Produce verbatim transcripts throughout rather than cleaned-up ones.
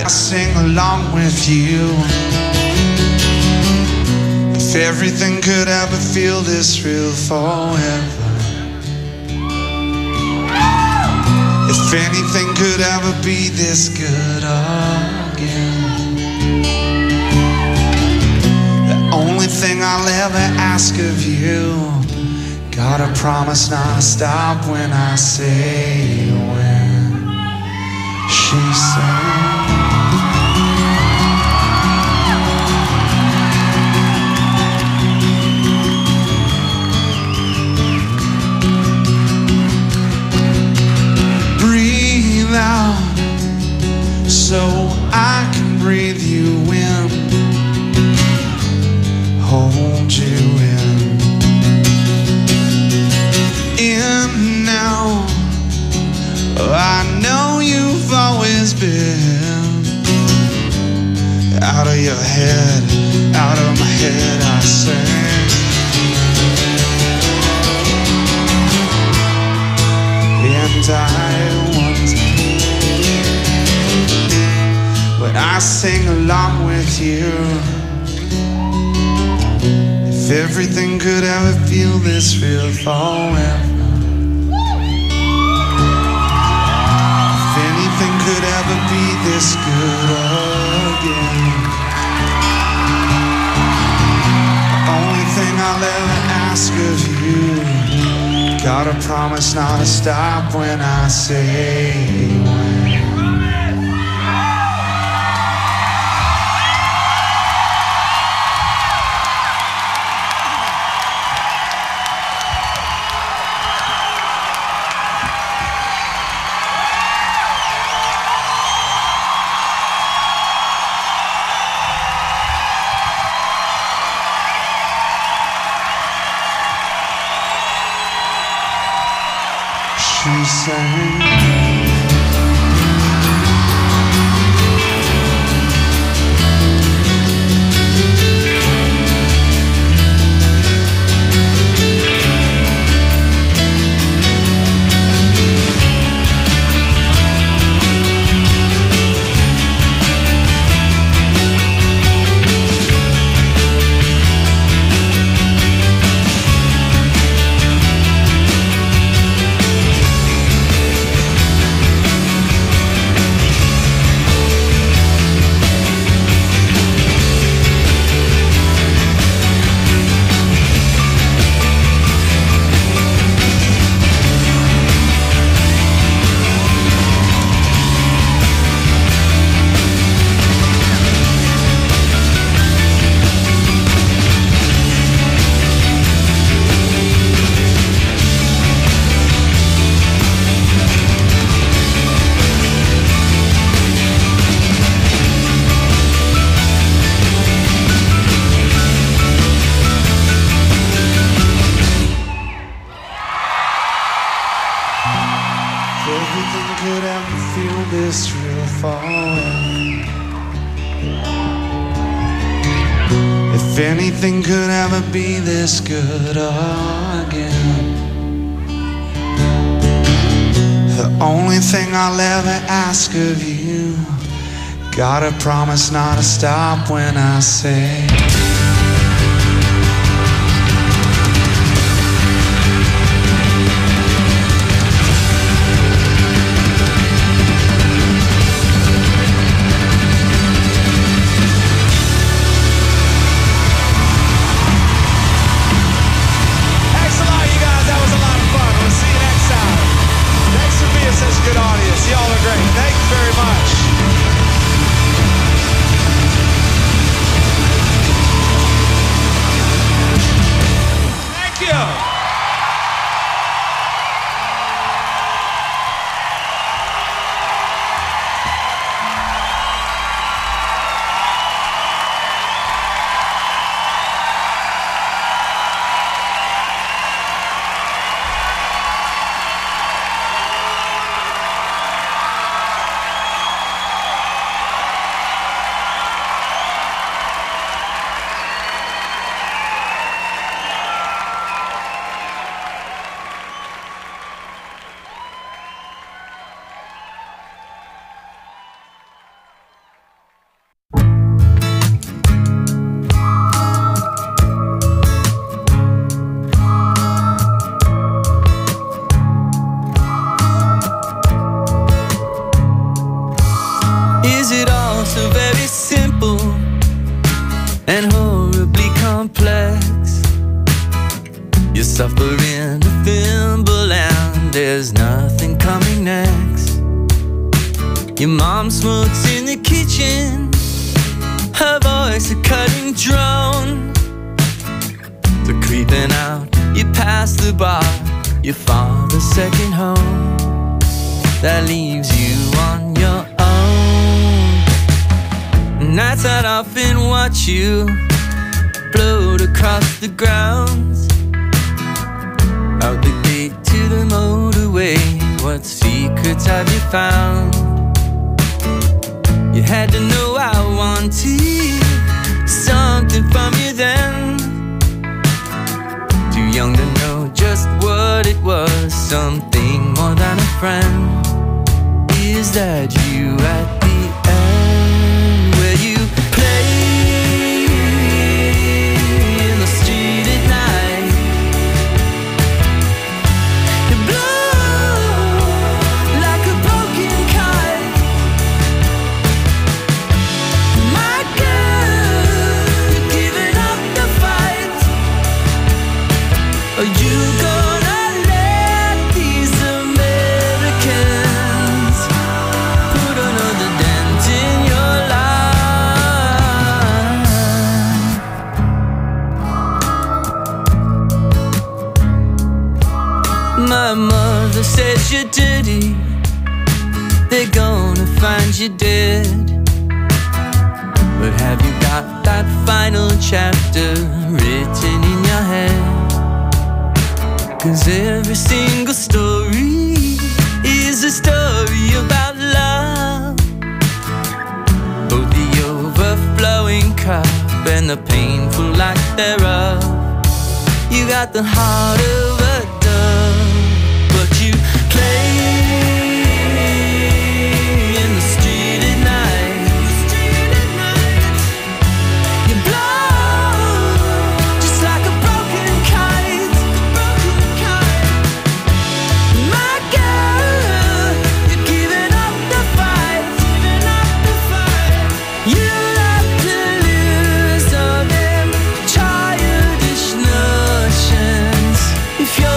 that I sing along with you. If everything could ever feel this real forever, if anything could ever be this good again, the only thing I'll ever ask of you, gotta promise not to stop when I say when. She said, breathe out so I can breathe you in, hold you in. In now, I know you've always been out of your head, out of my head I sing. And I wonder when I sing along with you, if everything could ever feel this real forever, if anything could ever be this good again, the only thing I'll ever ask of you, gotta promise not to stop when I say when. She sang. Everything could ever feel this real forever, if anything could ever be this good again, the only thing I'll ever ask of you, gotta promise not to stop when I say. Good audience. Y'all are great. Thank you very much. Is it all so very simple and horribly complex? You suffer in the thimble and there's nothing coming next. Your mom smokes in the kitchen, her voice a cutting drone. So creeping out, you pass the bar, your father's second home. That leaves you on your own. Nights I'd often watch you float across the grounds, out the gate to the motorway. What secrets have you found? You had to know I wanted something from you then. Too young to know just what it was, something more than a friend. Is that you at the end, where you play in the street at night? You blow like a broken kite. My girl, you're giving up the fight. Are you gonna let these Americans put another dent in your life? My mother says you're dirty, they're gonna find you dead. But have you got that final chapter written in your head? 'Cause every single story is a story about love, both the overflowing cup and the painful lack thereof. You got the heart of a dove, but you play in the street at night. You blow just like a broken kite. My girl, you're giving up the fight. You have to lose all them childish notions if you're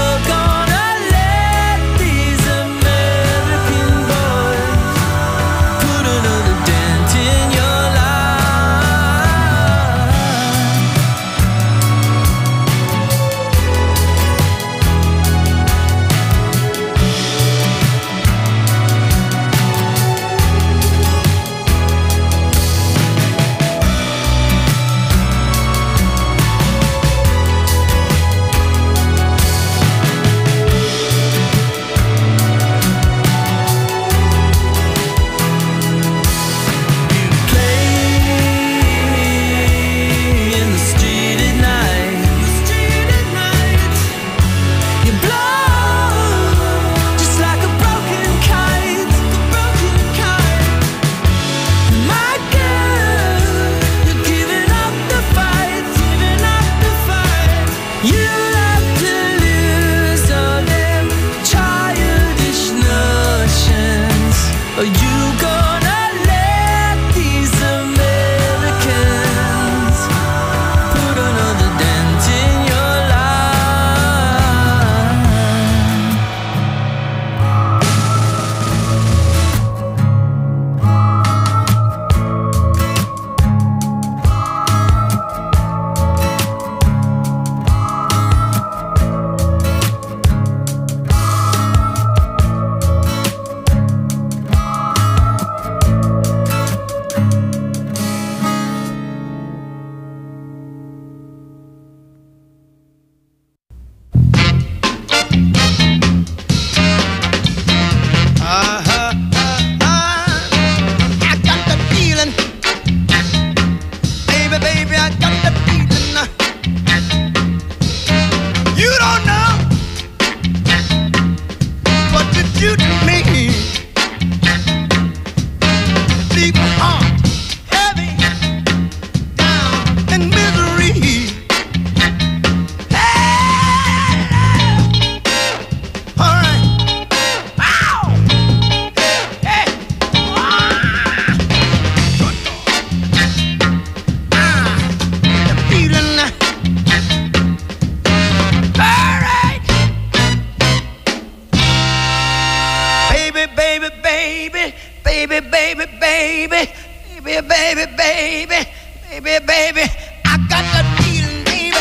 Baby, baby, baby, baby, baby, I got that feeling, baby.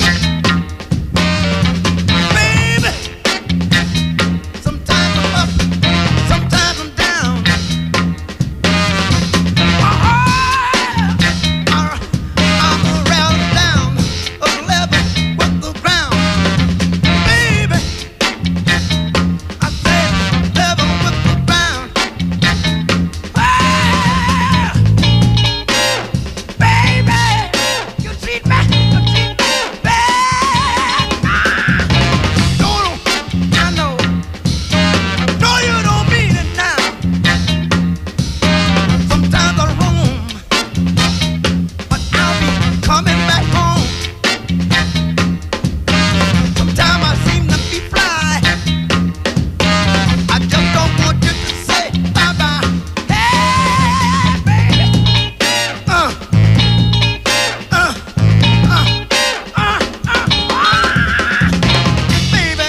Baby, sometimes I'm up, sometimes I'm down. Oh, I'm around down a level with the ground. Baby, I said level with the ground. Baby, you treat me, you treat me bad. No, no, I know. No, you don't mean it now. Sometimes I roam, but I'll be coming back home. Sometimes I seem to be fly. I just don't want you to say bye-bye. Hey, baby. Uh. Uh, uh, uh, uh, uh. Baby,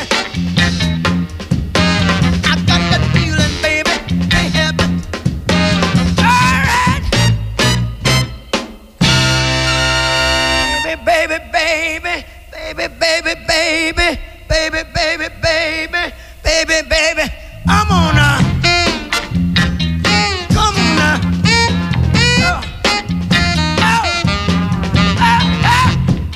I got that feeling, baby. Can't help it. All right. Baby, baby, baby, baby, baby, baby, baby, baby, baby, baby, I'm on now. Come on now. Oh. Oh. Ah, ah.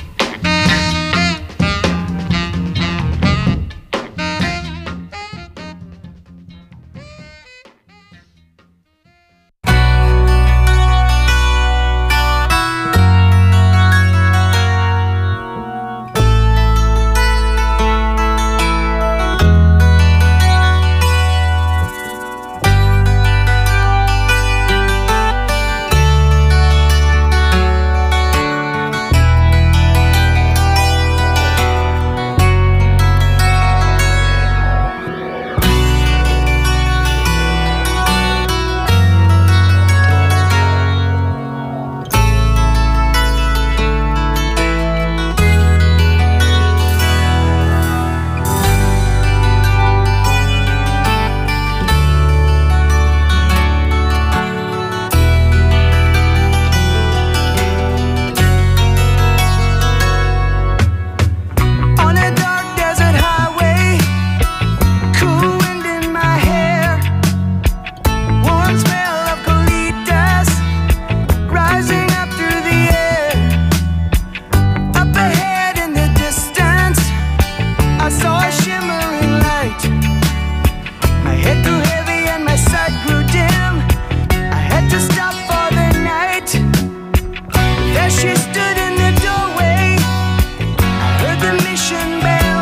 On a dark desert highway, cool wind in my hair, warm smell of colitas rising up through the air. Up ahead in the distance, I saw a shimmering light. My head grew heavy and my sight grew dim. I had to stop for the night. There she stood in the doorway. I heard the mission bell,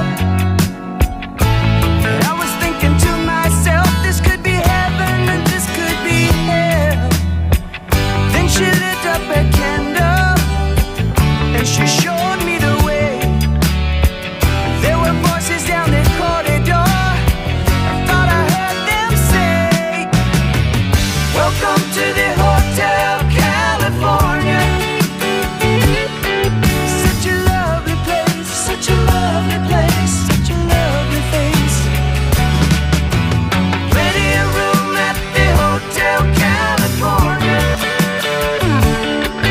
and I was thinking to myself, this could be heaven and this could be hell. Then she lit up a candle and she showed me the way. There were voices down the corridor. I thought I heard them say, welcome to the Hotel California. Such a lovely place, such a lovely place, such a lovely face. Plenty of room at the Hotel California.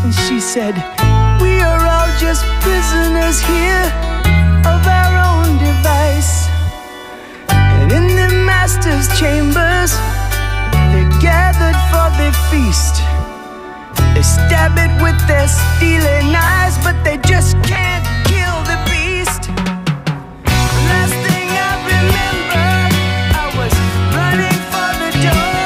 And she said, we are all just prisoners here of our own device. And in the master's chambers, they gathered for their feast. They stab it with their steely knives, but they just can't kill the beast. The last thing I remember, I was running for the door.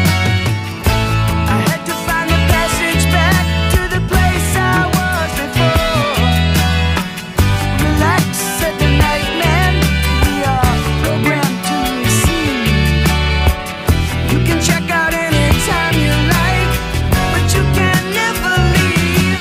I had to find the passage back to the place I was before. Relax, said the night man, we are programmed to receive. You can check out anytime you like, but you can never leave.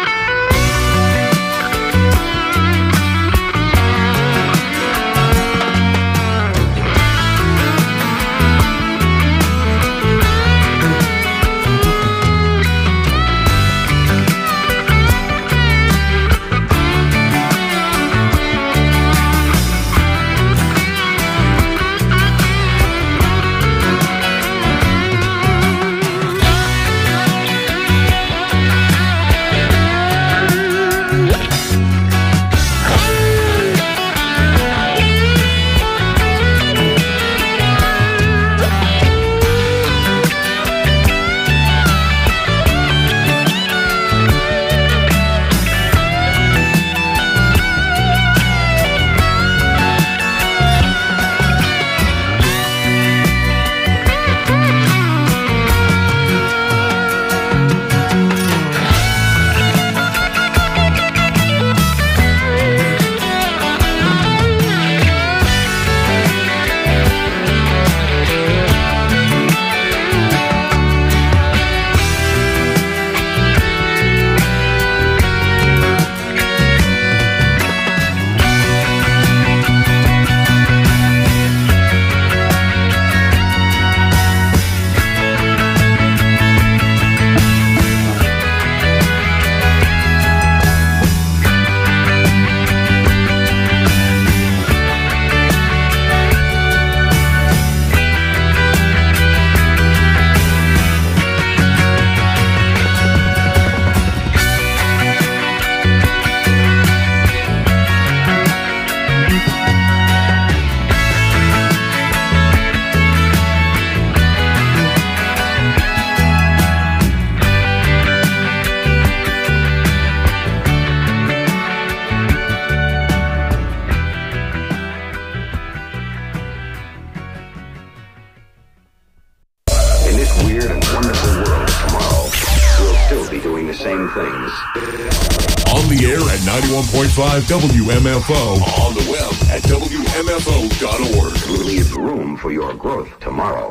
ninety-one point five W M F O. On the web at W M F O dot org. Leave room for your growth tomorrow.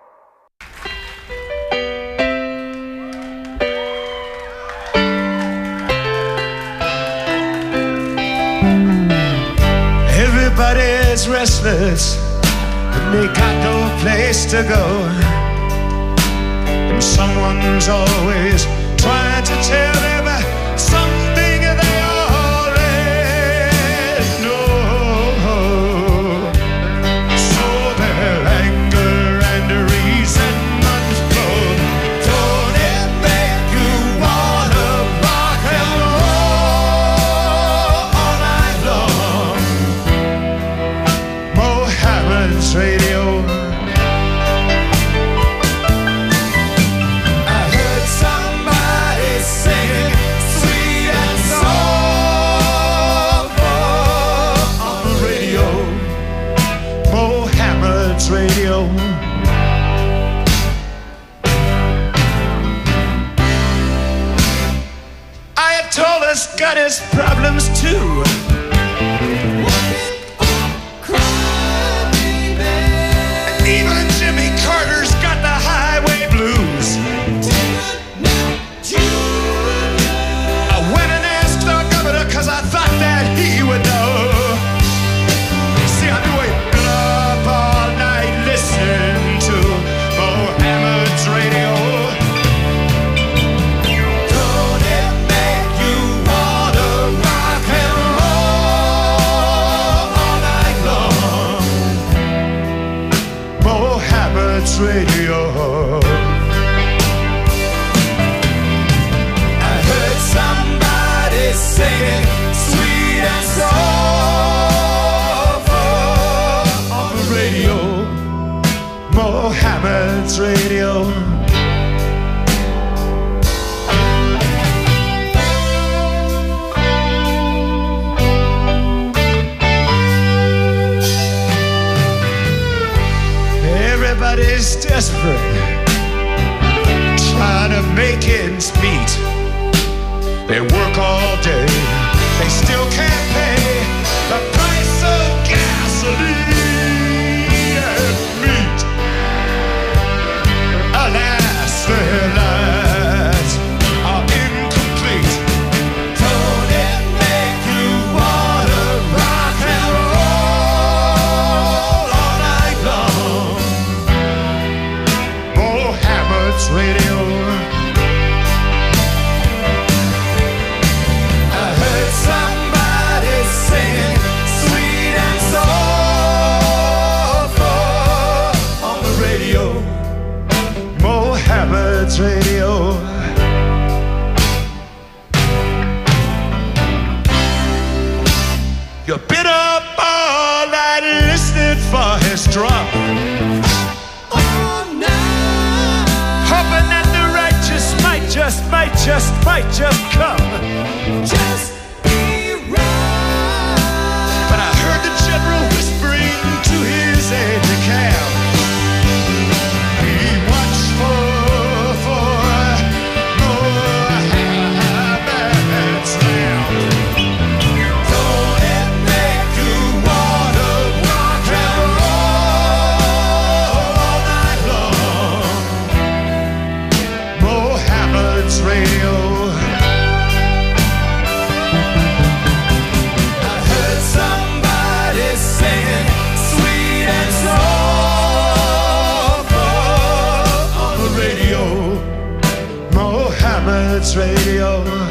Everybody's restless and they got no place to go. And someone's always trying to tell them something they already know. So their anger and resentment flow. Don't it make you wanna rock and roll all night long? Mohammed's radio. I heard somebody singing sweet and soft on the radio. Mohammed's radio. Ayatollah's got his problems too. Even Jimmy Carter's got the highway blues. I went and asked the governor cause I thought that he would know. See, I've been waking up all night listening to Mohammed's radio. Don't it make you wanna rock and roll? desperate, trying to make ends meet. They work all day, they still can't pay the price of gasoline and meat. Alas, their lives are incomplete. Don't it make you wanna rock and roll all night long? Mohammed's radio. I heard somebody singing sweet and soulful on the radio. Mohammed's radio. You've been up all night listening for his drum, hoping that the righteous might just, might just, might just come. Just be right. But I heard the general whispering to his aide-de-camp, be watchful for Mohammed's lamp. Don't it make you wanna rock and roll all night long? Mohammed's radio. I heard somebody singing sweet and soulful on the radio. Mohammed's radio.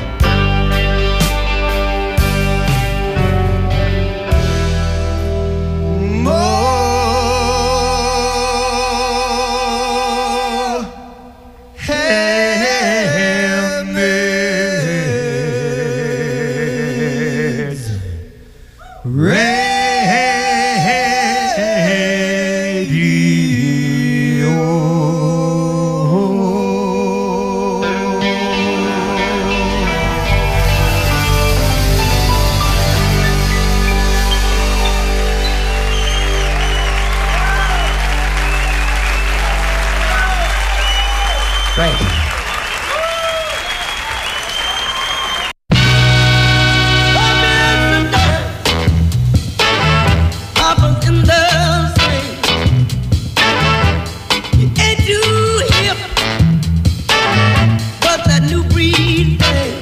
Mohammed's Thank you. Papa's in the street. You ain't too hip, but that new breed thing.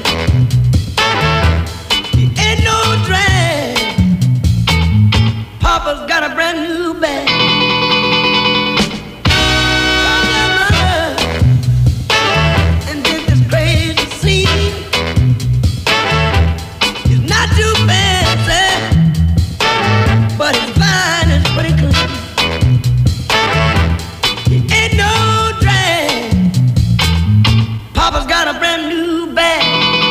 You ain't no drag. Papa's got a brand new bag. And did this crazy scene. He's not too fancy, but his mind is pretty clean. He ain't no drag. Papa's got a brand new bag.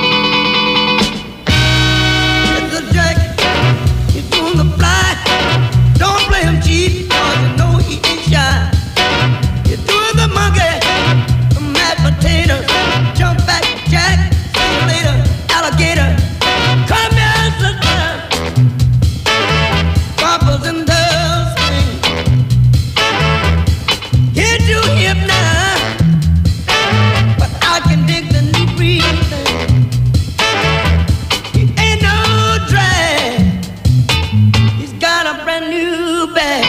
It's a jacket. He's doing the fly. Don't play him cheap, 'cause you know he ain't shy. He's doing the monkey, the mashed potatoes, jump back, jack, see you later, alligator. Come here, sister. Papa's in the swing. Get you hip now, but I can dig the new breed thing. He ain't no drag. He's got a brand new bag.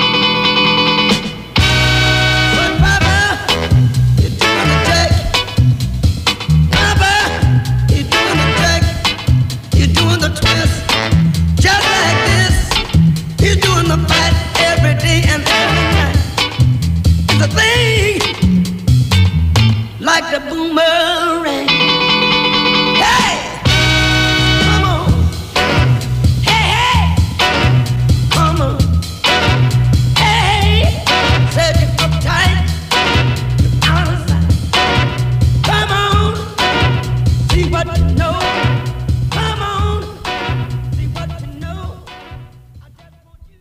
But Papa, you're doing the jack. Papa, you're doing the jack. You're doing the twist. Just like this. He's doing the fight every day and every night. It's a thing like the boomerang. Hey, come on. Hey, hey, come on. Hey, said you uptight, you're out of sight. Come on, see what you know. Come on, see what you know. I just want you.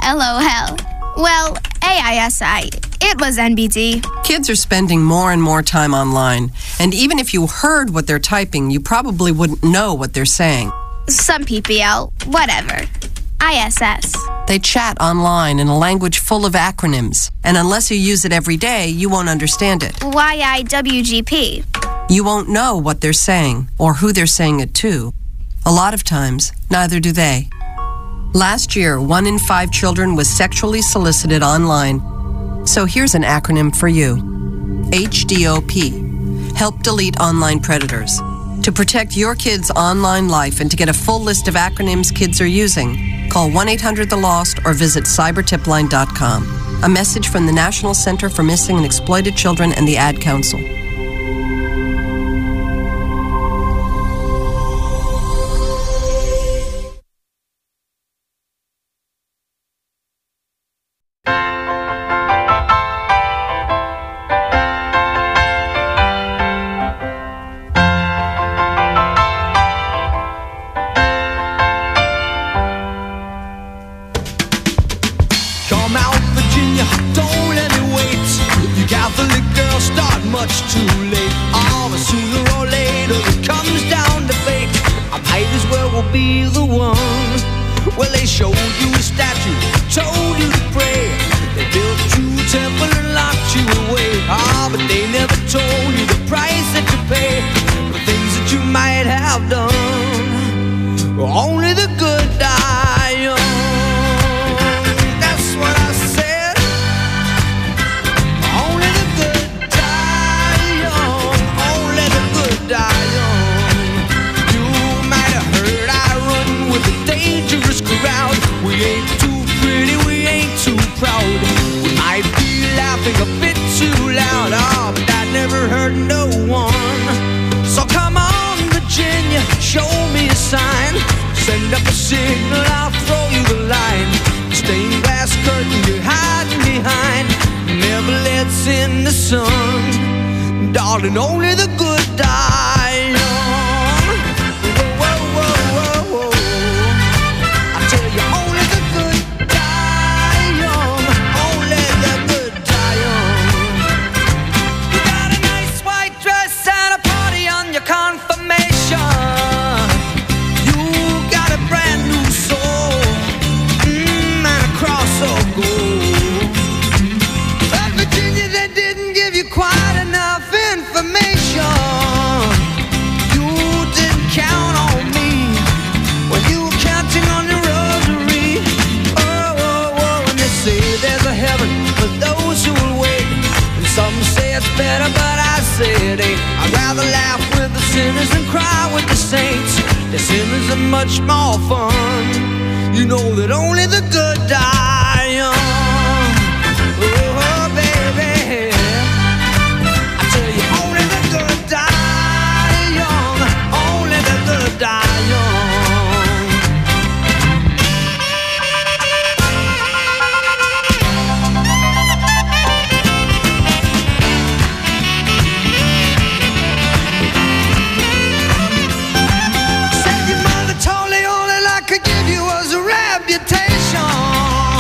LOL. Well, A I S I. It was N B D. Kids are spending more and more time online, and even if you heard what they're typing, you probably wouldn't know what they're saying. Some P P L, whatever. I S S. They chat online in a language full of acronyms, and unless you use it every day, you won't understand it. Y I W G P. You won't know what they're saying or who they're saying it to. A lot of times, neither do they. Last year, one in five children was sexually solicited online. So here's an acronym for you. H D O P. Help delete online predators. To protect your kids' online life and to get a full list of acronyms kids are using, call one eight hundred the lost or visit cyber tip line dot com. A message from the National Center for Missing and Exploited Children and the Ad Council. Said your mother told you all that I could give you was a reputation.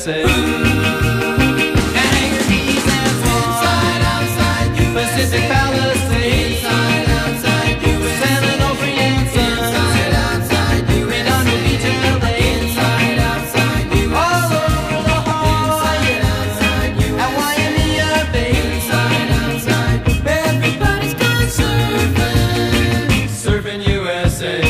A. And hang your knees and inside, outside, U S A. Pacific Palisades, inside, outside, U S A. Seminole, Free and Sun, inside, outside, U S A. Redondo Beach, L A, inside, outside, U S A. All over the Hawaiian, inside, outside, U S A. At Waimea Bay, inside, outside, everybody's gone surfing, surfing U S A.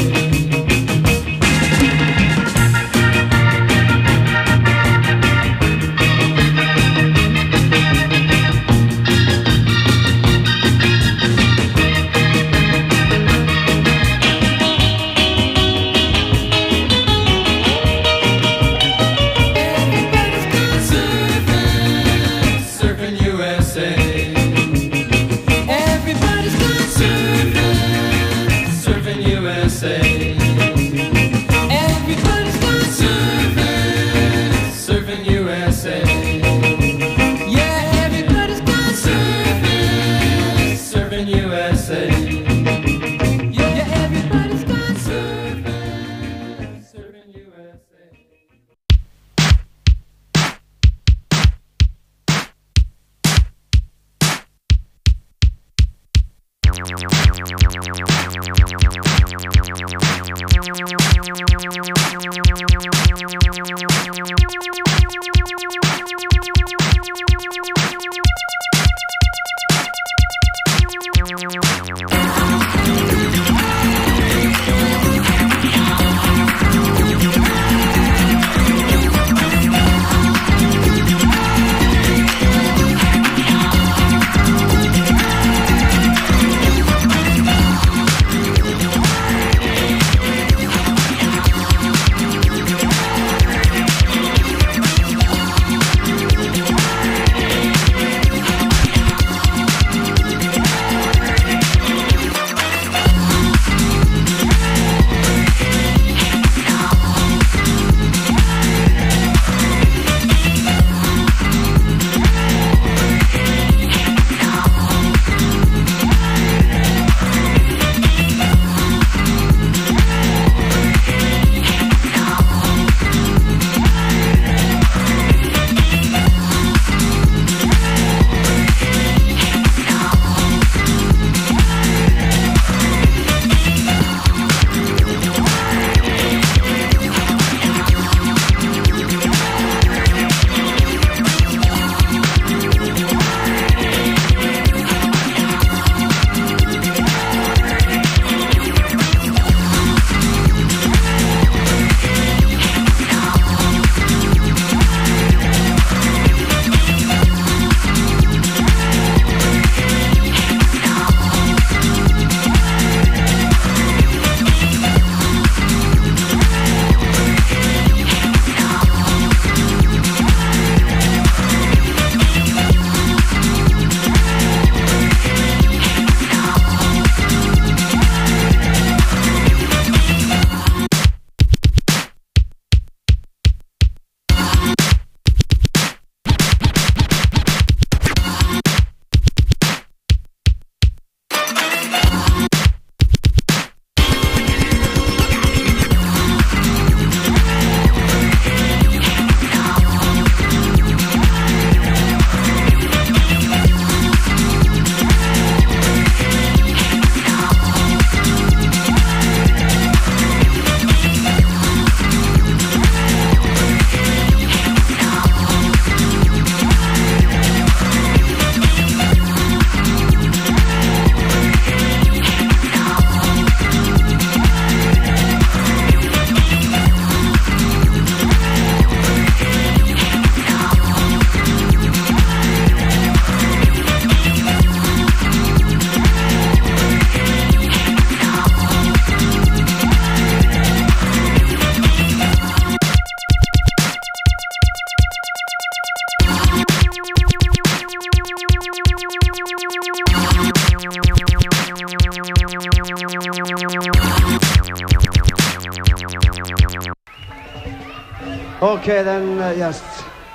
Okay, then, uh, yes.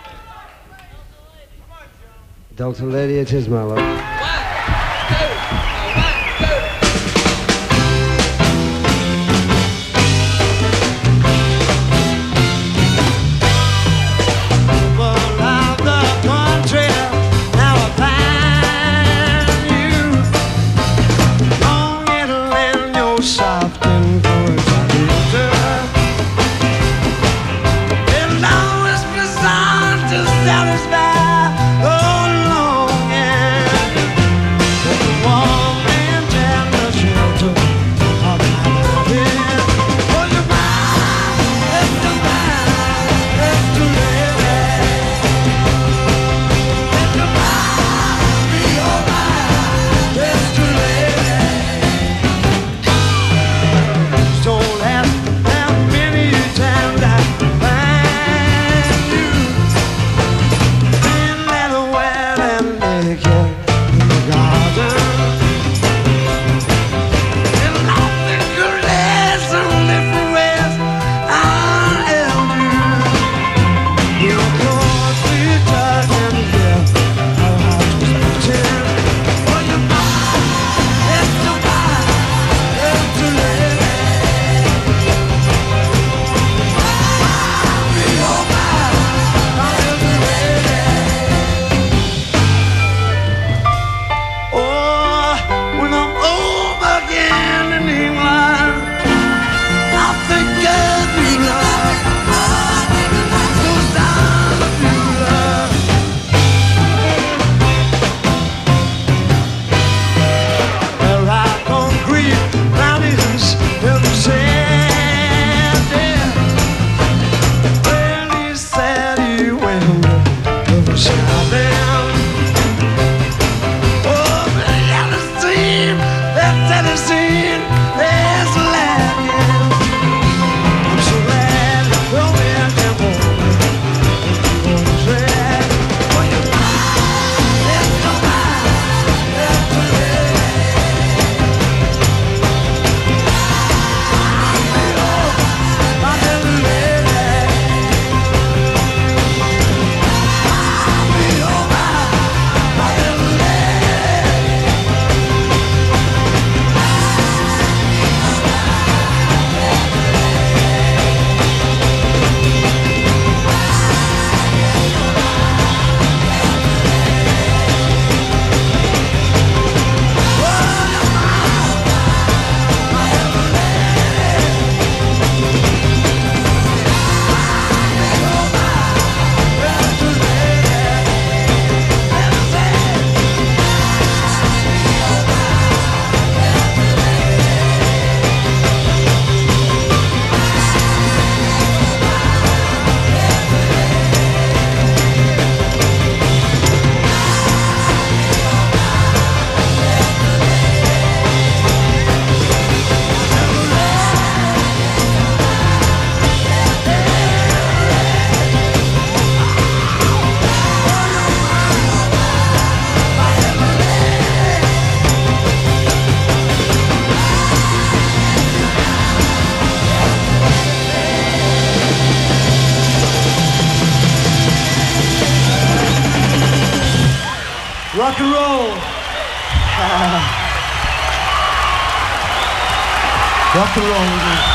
Delta Lady, it is, my love. to satisfy the longing for the warm and tender shelter of my bed. For your mind, it's too bad, it's too late. Let your mind be alright, it's too late. So last how many times I find you in that well and naked in the garden, and nothing could last only for as I held you. Your close sweet touch and breath, our hearts was beating. For your mind, it's too bad, it's too late. Oh, when I'm home again in England, I think of you, love. Those times of you, love. There are concrete mountains in the sand, yeah. When he said he went, there was shining. Oh, but the other scene, that Tennessee is lacking. I'm so glad the wind can hold me. If you want to say, for your mind, it's so bad, it's too late. My little lady, I'll be alright, my little lady. Rock and roll. Rock and roll.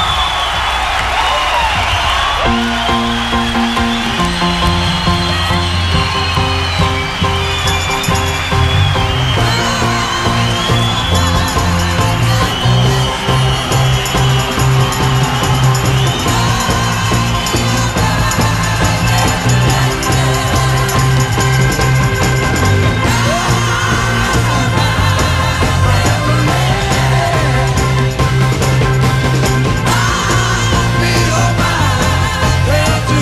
Be alright.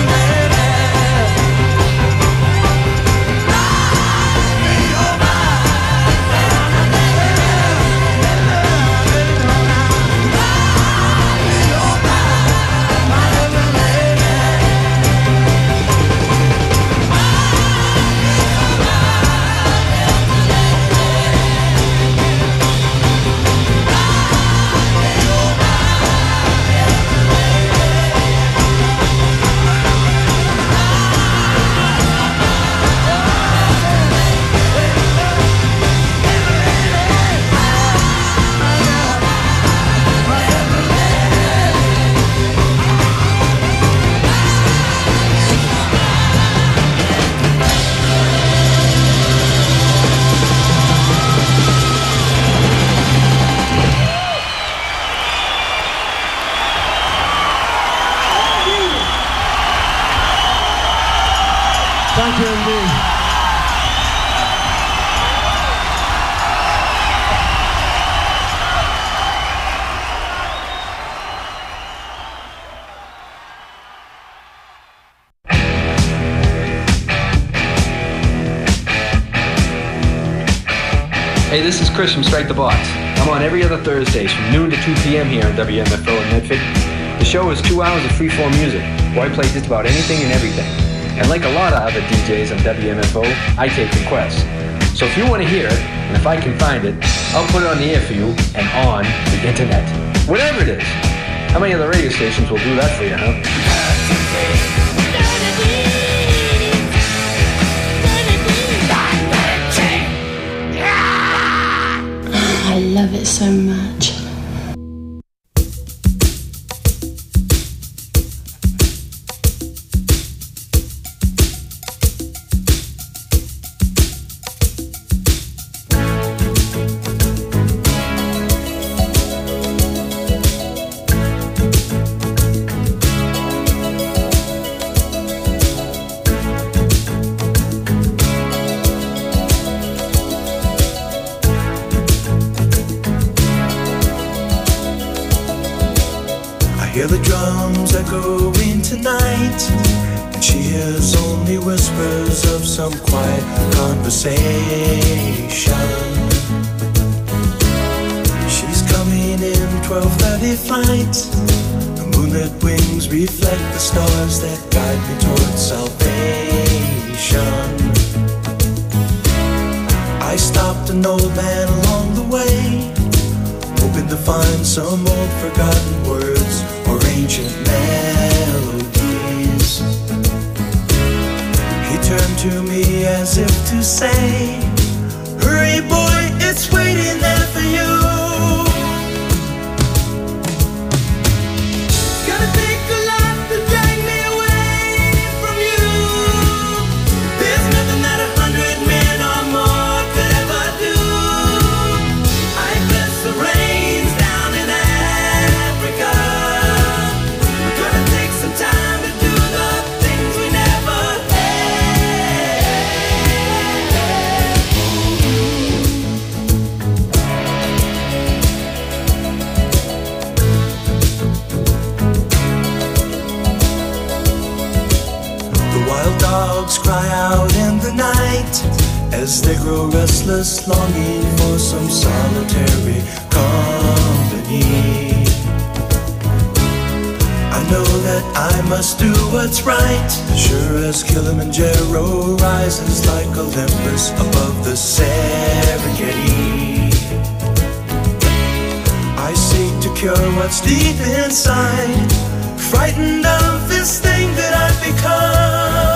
Thank you indeed. Hey, this is Chris from Strike the Box. I'm on every other Thursdays from noon to two p.m. here on W M F O in Medford. The show is two hours of free-form music, where I play just about anything and everything. And like a lot of other D Js on W M F O, I take requests. So if you want to hear it, and if I can find it, I'll put it on the air for you and on the internet. Whatever it is. How many other radio stations will do that for you, huh? I love it so much. Hear the drums echoing tonight, and she hears only whispers of some quiet conversation. She's coming in twelve thirty flight. The moonlit wings reflect the stars that guide me towards salvation. I stopped an old man along the way, hoping to find some old forgotten words or ancient melodies. He turned to me as if to say, hurry boy, it's waiting there for you. It's gonna take a lot to drag me away from you. There's nothing that a hundred men or more could ever do. I bless the rains down in Africa. We're gonna take some time to do the things we never The wild dogs cry out in the night as they grow restless, longing for some solitary company. I know that I must do what's right, sure as Kilimanjaro rises like Olympus above the Serengeti. I seek to cure what's deep inside, frightened of this thing that I've become.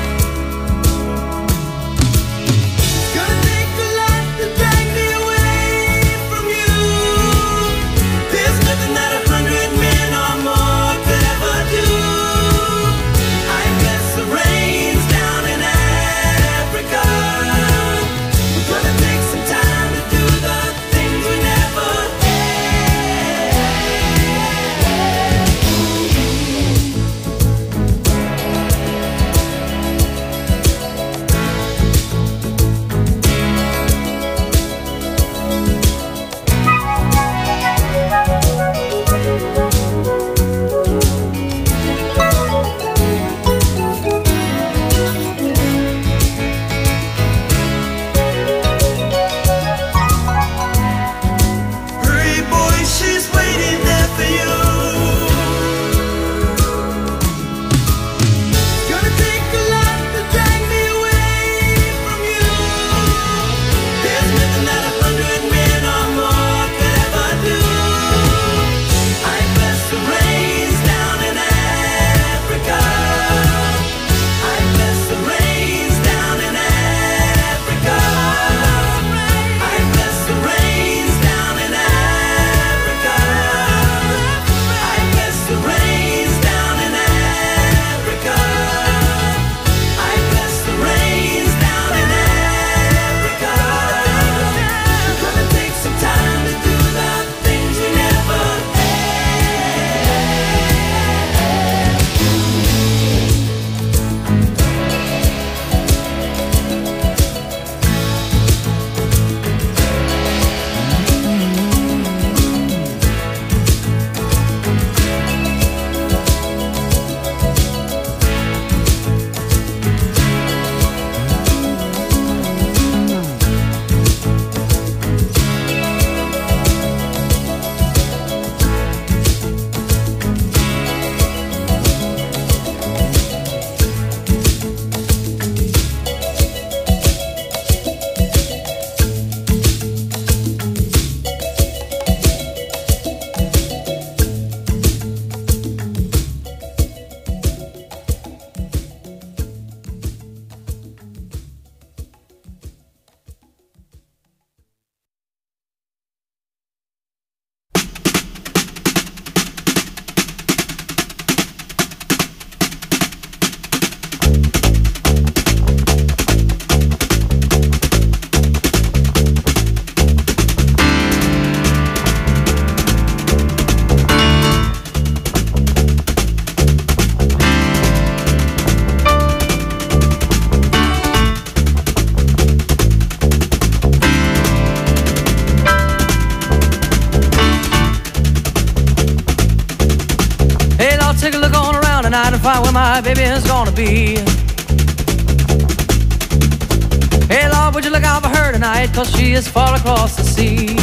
It's gonna take a lot to drag me away from you. There's nothing that a hundred men or more could ever do. I bless the rains down in Africa. We're gonna take some time to do the things we never had. find where my baby is gonna be. Hey Lord, would you look out for her tonight, cause she is far across the sea.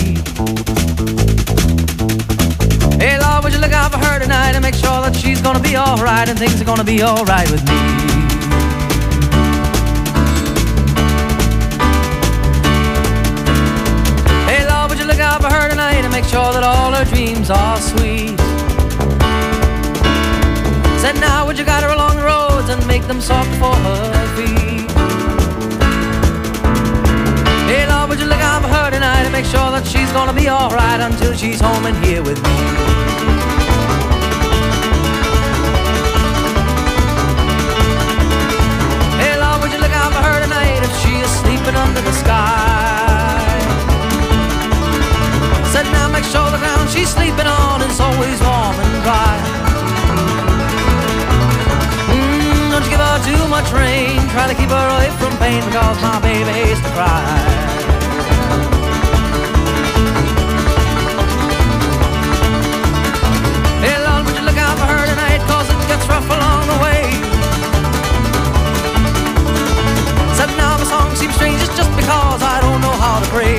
Hey Lord, would you look out for her tonight and make sure that she's gonna be alright and things are gonna be alright with me. Hey Lord, would you look out for her tonight and make sure that all her dreams are sweet. Said now would you guide her along the roads and make them soft for her feet. Hey Lord, would you look out for her tonight and make sure that she's gonna be alright until she's home and here with me. Hey Lord, would you look out for her tonight if she is sleeping under the sky. Said now make sure the ground she's sleeping on is always warm and dry. Mm, don't you give her too much rain, try to keep her away from pain because my baby hates to cry. Hey Lord, would you look out for her tonight, cause it gets rough along the way. Said now the song seems strange, it's just because I don't know how to pray.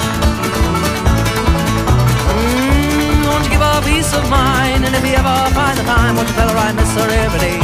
Mm, won't you give her peace of mind, and if you ever find the time, won't you tell her I miss her every day.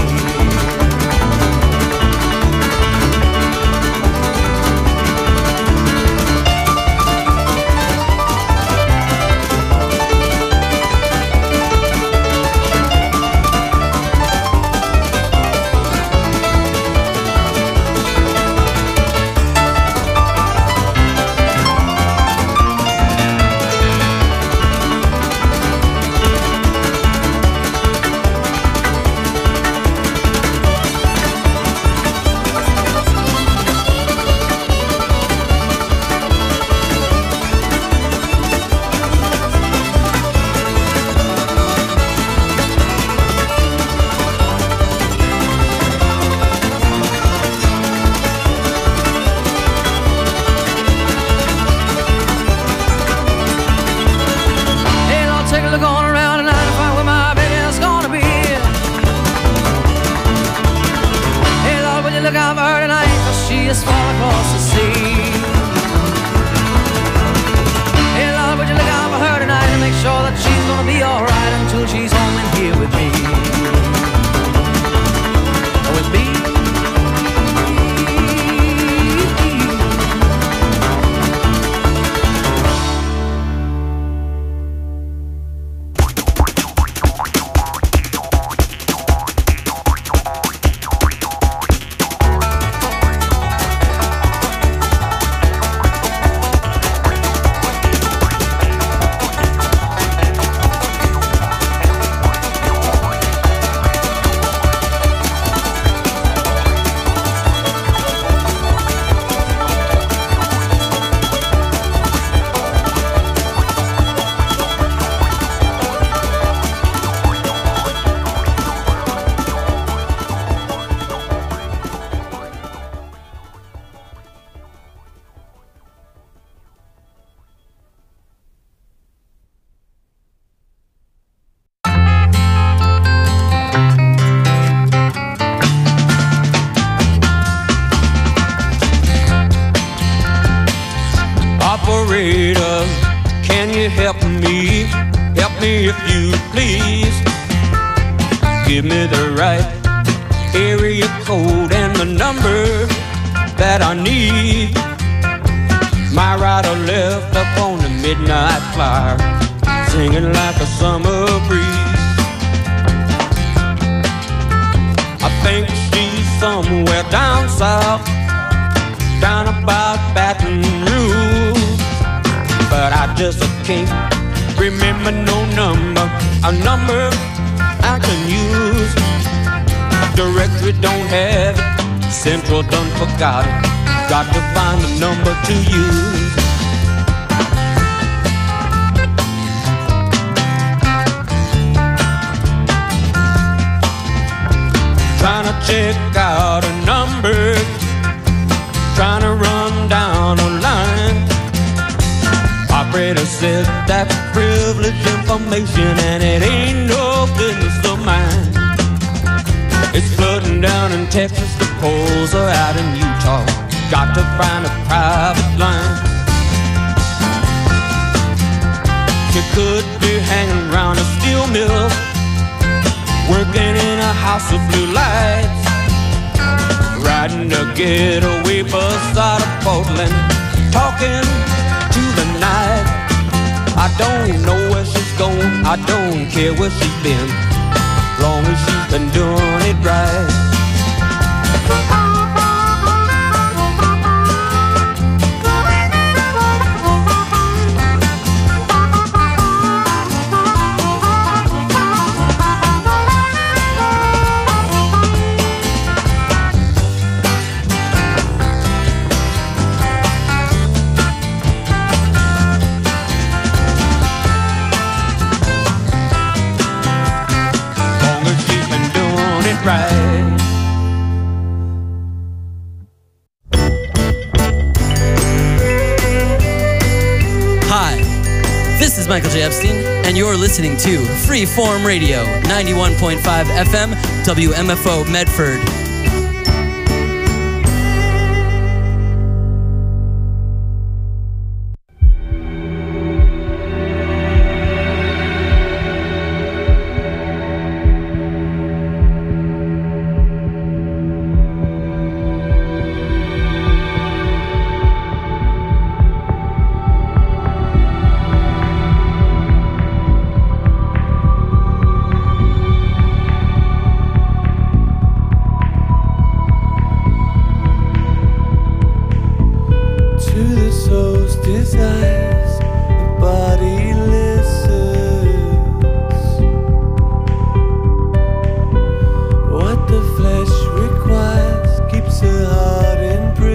Can you help me? Help me if you please. Give me the right area code and the number that I need. My right or left up on the midnight flyer, singing like a summer breeze. I think she's somewhere down south, down about Baton Rouge, but I just can't remember no number, a number I can use. Directory don't have it, Central done forgot it. Got to find a number to use. Trying to check out a number, trying to run down a line. Operator says that's privileged information and it ain't no business of mine. It's flooding down in Texas, the poles are out in Utah. Got to find a private line. She could be hanging around a steel mill, working in a house of blue lights, riding a getaway bus out of Portland, talking to the night. I don't know where she's going, I don't care where she's been, long as she's been doing it right. Right. Hi, this is Michael J. Epstein, and you're listening to Freeform Radio, ninety-one point five F M, W M F O Medford. Desire